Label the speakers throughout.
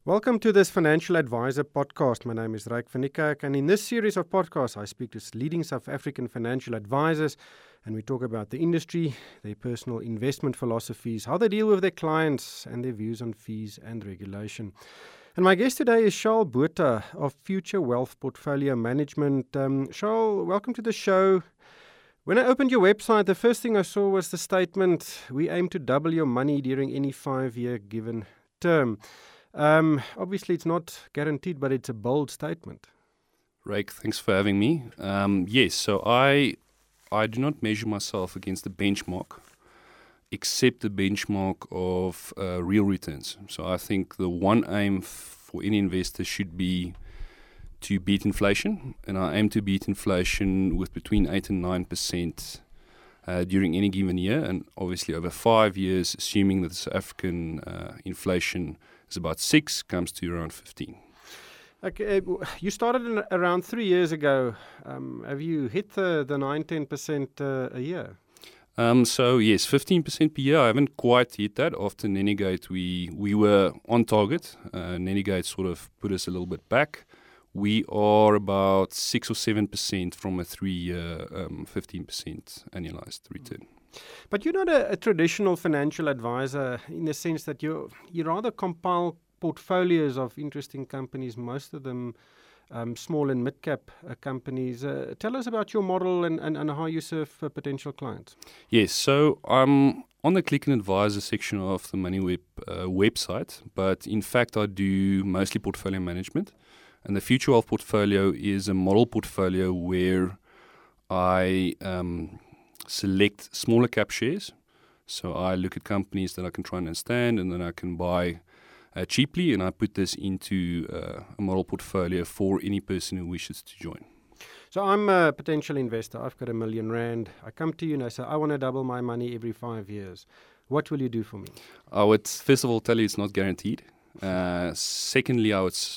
Speaker 1: Welcome to this Financial Advisor podcast. My name is Ryk van Niekerk, and in this series of podcasts, I speak to leading South African financial advisors, and we talk about the industry, their personal investment philosophies, how they deal with their clients, and their views on fees and regulation. And my guest today is Charles Botha of Future Wealth Portfolio Management. Charles, welcome to the show. When I opened your website, the first thing I saw was the statement, "We aim to double your money during any 5-year given term." Obviously, it's not guaranteed, but it's a bold statement.
Speaker 2: Ryk, thanks for having me. Yes, so I do not measure myself against the benchmark, except the benchmark of real returns. So I think the one aim for any investor should be to beat inflation, and I aim to beat inflation with between 8 and 9% during any given year, and obviously over 5 years, assuming that the South African inflation is about 6, comes to around 15.
Speaker 1: Okay, you started around 3 years ago. Have you hit the 9-10% a year?
Speaker 2: So yes, 15% per year. I haven't quite hit that. After Nenegate, we were on target. Nenegate sort of put us a little bit back. We are about 6 or 7% from a 3-year 15% annualized return.
Speaker 1: But you're not a traditional financial advisor in the sense that you rather compile portfolios of interesting companies, most of them small and mid-cap companies. Tell us about your model and how you serve potential clients.
Speaker 2: Yes, so I'm on the Click and Advisor section of the MoneyWeb website, but in fact I do mostly portfolio management. And the Future Wealth portfolio is a model portfolio where I select smaller cap shares. So I look at companies that I can try and understand and then I can buy cheaply, and I put this into a model portfolio for any person who wishes to join.
Speaker 1: So I'm a potential investor. I've got R1 million. I come to you and I say, I want to double my money every 5 years. What will you do for me?
Speaker 2: I would first of all tell you it's not guaranteed. Secondly,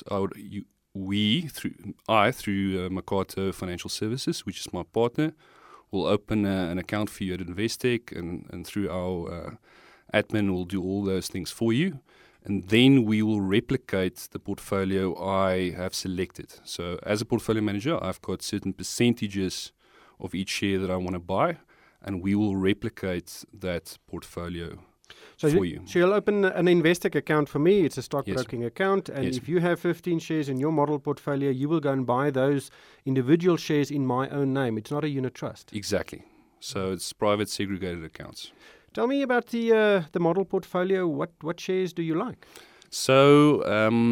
Speaker 2: through Makato Financial Services, which is my partner, will open an account for you at Investec, and through our admin, we'll do all those things for you. And then we will replicate the portfolio I have selected. So as a portfolio manager, I've got certain percentages of each share that I want to buy, and we will replicate that portfolio for you.
Speaker 1: So you'll open an Investec account for me. It's a stockbroking
Speaker 2: Yes.
Speaker 1: account. And
Speaker 2: Yes.
Speaker 1: if you have 15 shares in your model portfolio, you will go and buy those individual shares in my own name. It's not a unit trust.
Speaker 2: Exactly. So it's private segregated accounts.
Speaker 1: Tell me about the model portfolio. What shares do you like?
Speaker 2: So,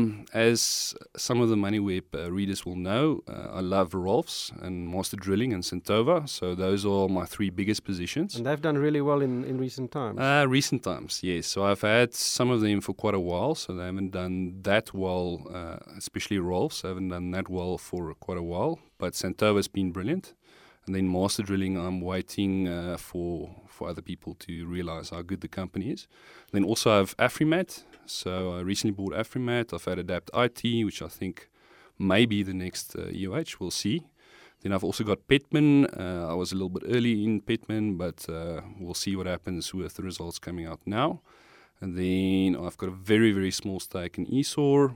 Speaker 2: as some of the MoneyWeb readers will know, I love Rolfs and Master Drilling and Santova. So those are my 3 biggest positions.
Speaker 1: And they've done really well in recent times.
Speaker 2: Recent times, yes. So I've had some of them for quite a while. So they haven't done that well, especially Rolfs. They haven't done that well for quite a while. But Santova's been brilliant. And then Master Drilling, I'm waiting for other people to realize how good the company is. Then also I have Afrimat. So I recently bought Afrimat. I've had Adapt IT, which I think may be the next EOH. We'll see. Then I've also got Petman. I was a little bit early in Petman, but we'll see what happens with the results coming out now. And then I've got a very, very small stake in Esor.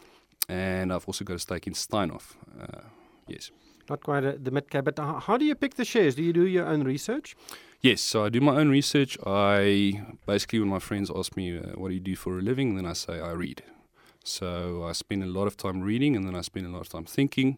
Speaker 2: And I've also got a stake in Steinhoff. Yes.
Speaker 1: Not quite the mid-cap, but how do you pick the shares? Do you do your own research?
Speaker 2: Yes, so I do my own research. Basically, when my friends ask me, what do you do for a living? Then I say, I read. So I spend a lot of time reading, and then I spend a lot of time thinking.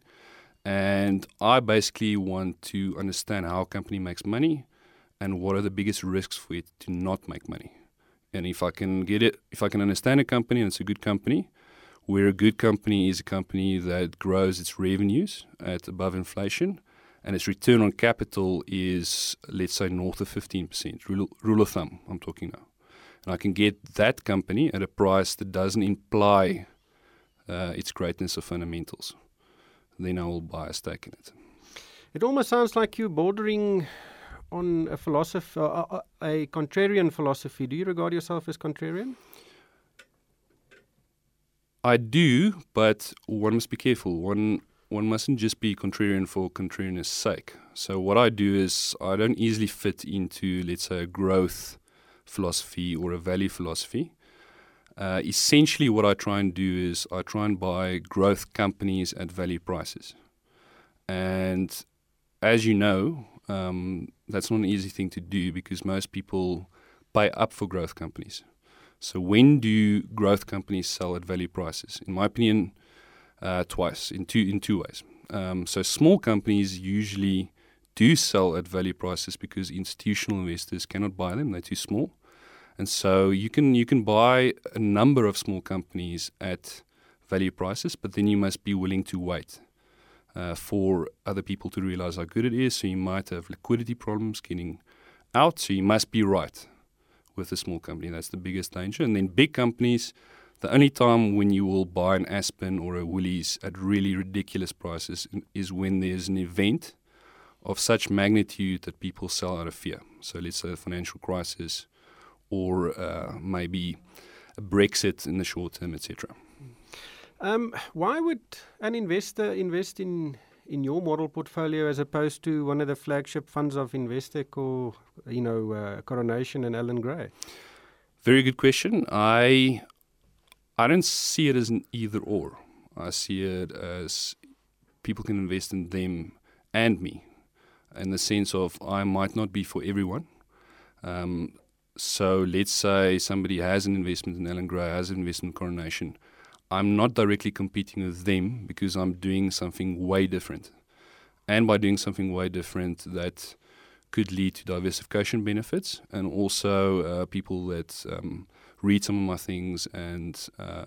Speaker 2: And I basically want to understand how a company makes money and what are the biggest risks for it to not make money. And if I can understand a company and it's a good company, where a good company is a company that grows its revenues at above inflation, and its return on capital is, let's say, north of 15%. Rule of thumb, I'm talking now. And I can get that company at a price that doesn't imply its greatness of fundamentals. Then I will buy a stake in it.
Speaker 1: It almost sounds like you're bordering on a contrarian philosophy. Do you regard yourself as contrarian?
Speaker 2: I do, but one must be careful. One mustn't just be contrarian for contrarian's sake. So what I do is I don't easily fit into, let's say, a growth philosophy or a value philosophy. Essentially, what I try and do is I try and buy growth companies at value prices. And as you know, that's not an easy thing to do because most people pay up for growth companies. So when do growth companies sell at value prices? In my opinion, twice, in two ways. So small companies usually do sell at value prices because institutional investors cannot buy them; they're too small. And so you can buy a number of small companies at value prices, but then you must be willing to wait for other people to realize how good it is. So you might have liquidity problems getting out. So you must be right with a small company. That's the biggest danger. And then big companies, the only time when you will buy an Aspen or a Woolies at really ridiculous prices is when there's an event of such magnitude that people sell out of fear. So let's say a financial crisis, or maybe a Brexit in the short term, etc.
Speaker 1: Why would an investor invest in your model portfolio as opposed to one of the flagship funds of Investec or Coronation and Allan Gray?
Speaker 2: Very good question. I don't see it as an either or. I see it as people can invest in them and me, in the sense of I might not be for everyone. So let's say somebody has an investment in Allan Gray, has an investment in Coronation. I'm not directly competing with them because I'm doing something way different. And by doing something way different, that could lead to diversification benefits, and also people that read some of my things and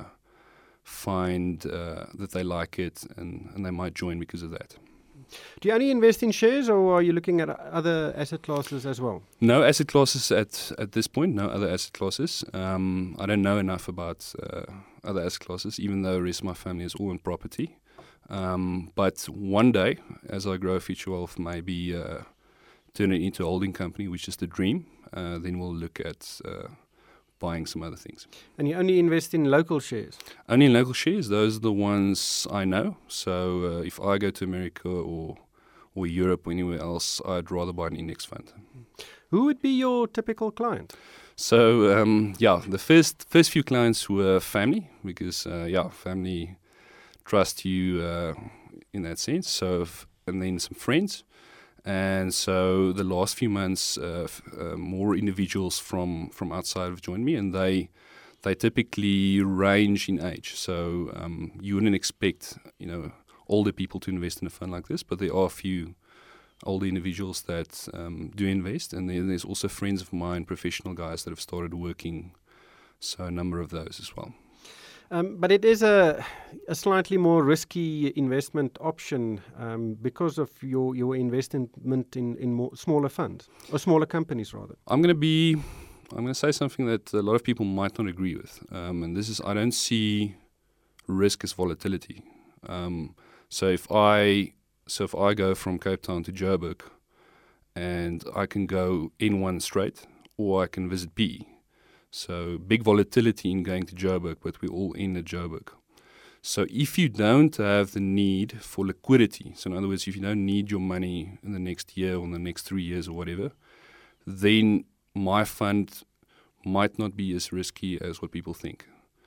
Speaker 2: find that they like it, and they might join because of that.
Speaker 1: Do you only invest in shares, or are you looking at other asset classes as well?
Speaker 2: No asset classes at this point, no other asset classes. I don't know enough about other asset classes, even though the rest of my family is all in property. But one day, as I grow Future Wealth, maybe turn it into a holding company, which is the dream. Then we'll look at buying some other things.
Speaker 1: And you only invest in local shares?
Speaker 2: Only in local shares. Those are the ones I know. So if I go to America or Europe or anywhere else, I'd rather buy an index fund.
Speaker 1: Who would be your typical client?
Speaker 2: So the first few clients were family, because family trust you in that sense. So and then some friends. And so the last few months, more individuals from outside have joined me, and they typically range in age. So you wouldn't expect older people to invest in a fund like this, but there are a few older individuals that do invest, and then there's also friends of mine, professional guys that have started working. So a number of those as well.
Speaker 1: But it is a slightly more risky investment option because of your investment in more smaller funds, or smaller companies rather. I'm going
Speaker 2: to say something that a lot of people might not agree with, and this is, I don't see risk as volatility. So if I go from Cape Town to Joburg, and I can go N1 straight, or I can visit B. So big volatility in going to Joburg, but we're all in at Joburg. So if you don't have the need for liquidity, so in other words, if you don't need your money in the next year or in the next 3 years or whatever, then my fund might not be as risky as what people think.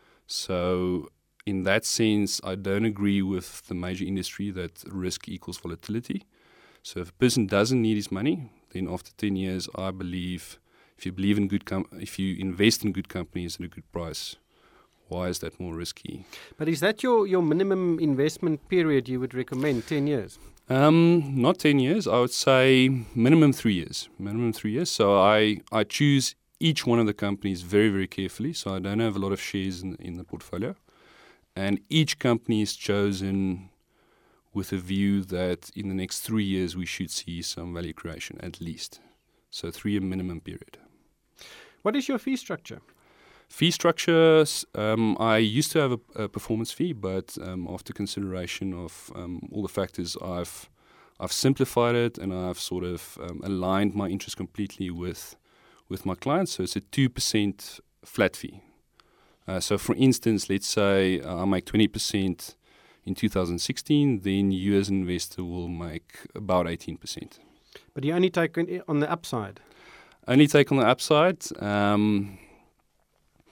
Speaker 2: So in that sense, I don't agree with the major industry that risk equals volatility. So if a person doesn't need his money, then after 10 years, I believe if you believe in if you invest in good companies at a good price, why is that more risky?
Speaker 1: But is that your minimum investment period you would recommend, 10 years?
Speaker 2: Not 10 years. I would say minimum 3 years. Minimum 3 years. So I choose each one of the companies very, very carefully. So I don't have a lot of shares in the portfolio. And each company is chosen with a view that in the next 3 years we should see some value creation at least. So 3 year minimum period.
Speaker 1: What is your fee structure?
Speaker 2: Fee structures, I used to have a performance fee, but after consideration of all the factors, I've simplified it, and I've sort of aligned my interest completely with my clients. So it's a 2% flat fee. So for instance, let's say I make 20% in 2016, then you as an investor will make about 18%.
Speaker 1: But you only take on the upside?
Speaker 2: Only take on the upside.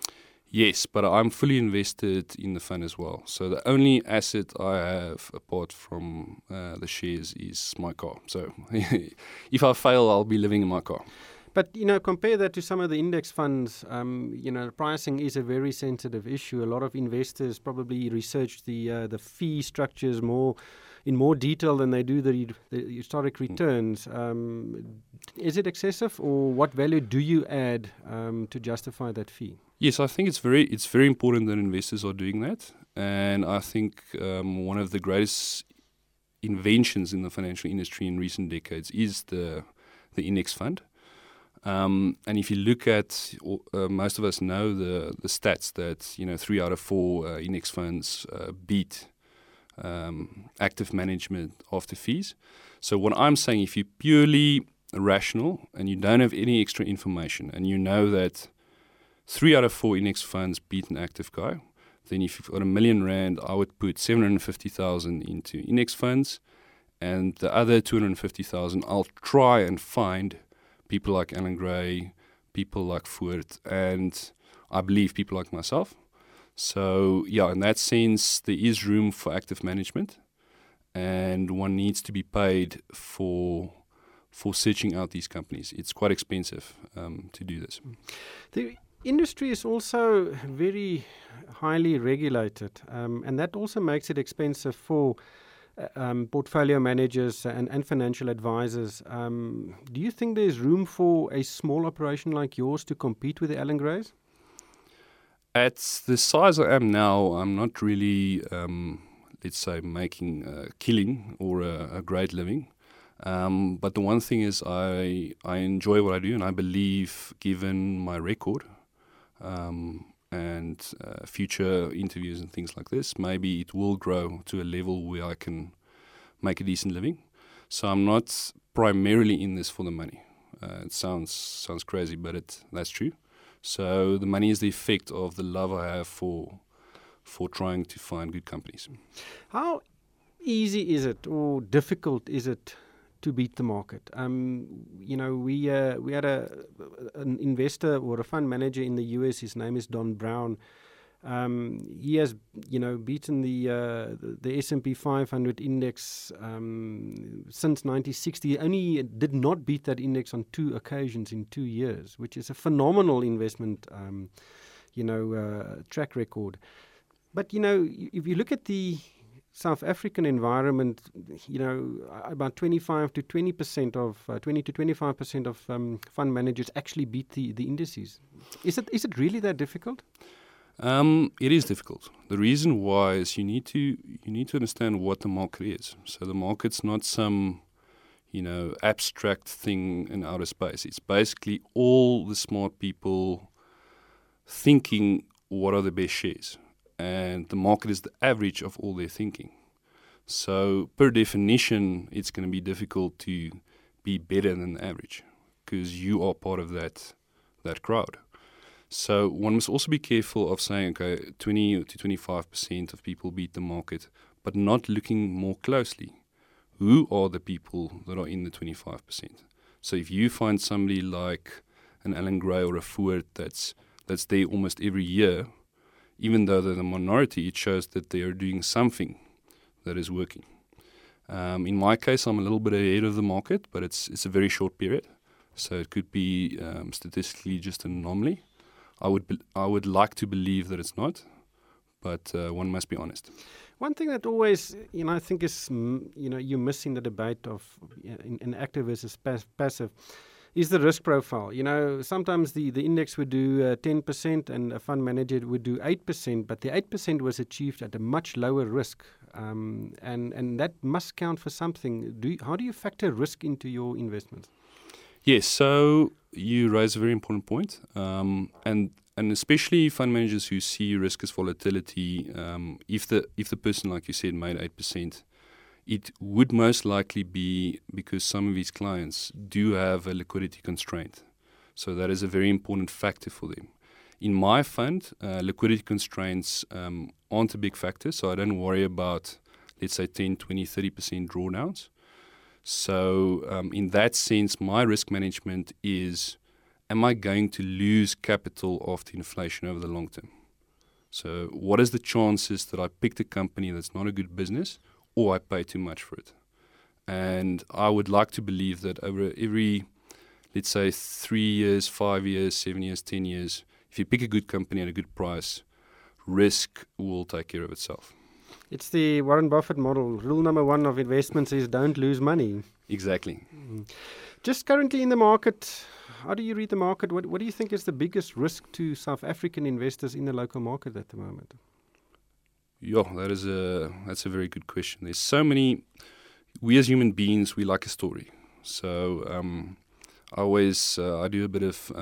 Speaker 2: Yes, but I'm fully invested in the fund as well. So the only asset I have apart from the shares is my car. So if I fail, I'll be living in my car.
Speaker 1: But, compare that to some of the index funds. Pricing is a very sensitive issue. A lot of investors probably research the fee structures in more detail than they do the historic returns. Is it excessive, or what value do you add to justify that fee?
Speaker 2: Yes, I think it's very important that investors are doing that. And I think one of the greatest inventions in the financial industry in recent decades is the index fund. And if you look at, most of us know the stats that 3 out of 4 index funds beat active management after fees. So what I'm saying, if you're purely rational and you don't have any extra information, and you know that 3 out of 4 index funds beat an active guy, then if you've got R1 million, I would put 750,000 into index funds, and the other 250,000 I'll try and find people like Alan Gray, people like Voort, and I believe people like myself. So yeah, in that sense, there is room for active management, and one needs to be paid for searching out these companies. It's quite expensive to do this.
Speaker 1: The industry is also very highly regulated, and that also makes it expensive for portfolio managers and financial advisors. Do you think there's room for a small operation like yours to compete with the Alan Grays?
Speaker 2: At the size I am now, I'm not really, let's say, making a killing or a great living. But the one thing is I enjoy what I do, and I believe, given my record and future interviews and things like this, maybe it will grow to a level where I can make a decent living. So I'm not primarily in this for the money. It sounds crazy, but that's true. So the money is the effect of the love I have for trying to find good companies.
Speaker 1: How easy is it, or difficult is it, to beat the market? We had an investor or a fund manager in the US. His name is Don Brown. He has, beaten the S&P 500 index since 1960. He only did not beat that index on 2 occasions in 2 years, which is a phenomenal investment, track record. But, if you look at the South African environment, about 25 to 20% of 20 to 25% of fund managers actually beat the indices. Is it really that difficult?
Speaker 2: It is difficult. The reason why is you need to understand what the market is. So the market's not some abstract thing in outer space. It's basically all the smart people thinking what are the best shares. And the market is the average of all their thinking. So per definition, it's going to be difficult to be better than the average because you are part of that crowd. So one must also be careful of saying, okay, 20 to 25% of people beat the market, but not looking more closely. Who are the people that are in the 25%? So if you find somebody like an Alan Gray or a Voort that's there almost every year, even though they're the minority, it shows that they are doing something that is working. In my case, I'm a little bit ahead of the market, but it's a very short period. So it could be statistically just an anomaly. I would like to believe that it's not, but one must be honest.
Speaker 1: One thing that always, I think is, you're missing the debate of in active versus passive, is the risk profile. Sometimes the index would do 10% and a fund manager would do 8%, but the 8% was achieved at a much lower risk. And that must count for something. How do you factor risk into your investments?
Speaker 2: Yes, so you raise a very important point. And especially fund managers who see risk as volatility, if the person, like you said, made 8%, it would most likely be because some of his clients do have a liquidity constraint. So that is a very important factor for them. In my fund, liquidity constraints aren't a big factor, so I don't worry about, let's say, 10, 20, 30% drawdowns. So in that sense, my risk management is, am I going to lose capital after inflation over the long term? So what is the chances that I picked a company that's not a good business or I pay too much for it? And I would like to believe that over every, let's say, 3 years, 5 years, 7 years, 10 years, if you pick a good company at a good price, risk will take care of itself.
Speaker 1: It's the Warren Buffett model. Rule number one of investments is don't lose money.
Speaker 2: Exactly.
Speaker 1: Just currently in the market, how do you read the market? What do you think is the biggest risk to South African investors in the local market at the moment?
Speaker 2: Yeah, that's a very good question. There's so many. We as human beings, we like a story. So I do a bit of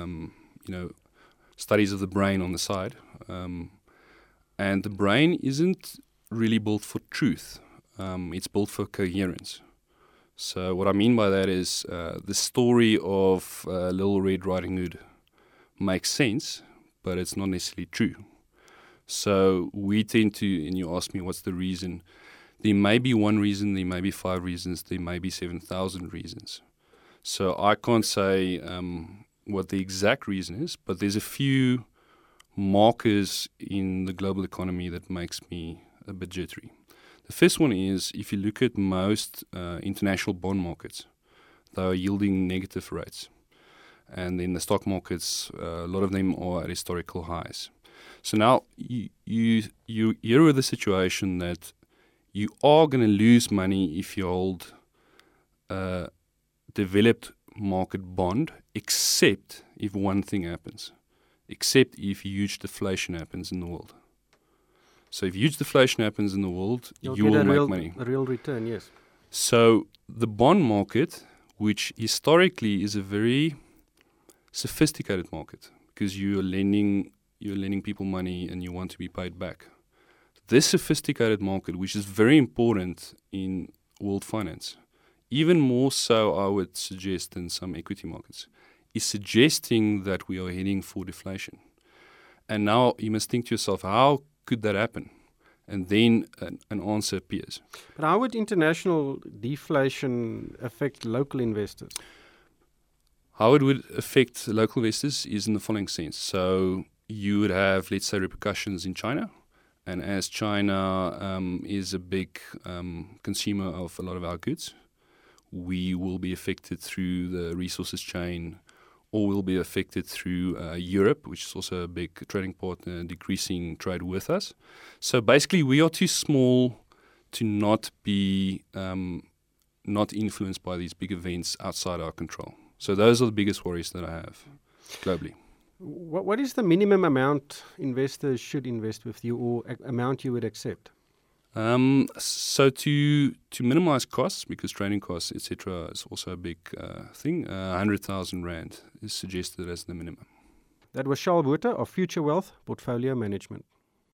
Speaker 2: studies of the brain on the side, and the brain isn't really built for truth. It's built for coherence. So what I mean by that is the story of Little Red Riding Hood makes sense, but it's not necessarily true. So we tend to, and you ask me what's the reason, there may be one reason, there may be 5 reasons, there may be 7,000 reasons. So I can't say what the exact reason is, but there's a few markers in the global economy that makes me a bit jittery. The first one is, if you look at most international bond markets, they are yielding negative rates. And in the stock markets, a lot of them are at historical highs. So now you're with the situation that you are going to lose money if you hold a developed market bond, except if one thing happens, except if huge deflation happens in the world. So if huge deflation happens in the world, you will make money.
Speaker 1: A real return, yes.
Speaker 2: So the bond market, which historically is a very sophisticated market, because you're lending people money and you want to be paid back. This sophisticated market, which is very important in world finance, even more so I would suggest than some equity markets, is suggesting that we are heading for deflation. And now you must think to yourself, how could that happen? And then an answer appears.
Speaker 1: But how would international deflation affect local investors?
Speaker 2: How it would affect local investors is in the following sense. So you would have, let's say, repercussions in China. And as China is a big consumer of a lot of our goods, we will be affected through the resources chain, or will be affected through Europe, which is also a big trading partner, decreasing trade with us. So basically, we are too small to not be not influenced by these big events outside our control. So those are the biggest worries that I have globally.
Speaker 1: What is the minimum amount investors should invest with you, or amount you would accept?
Speaker 2: So to minimize costs, because trading costs, etc., is also a big thing, 100,000 Rand is suggested as the minimum.
Speaker 1: That was Charles Botha of Future Wealth Portfolio Management.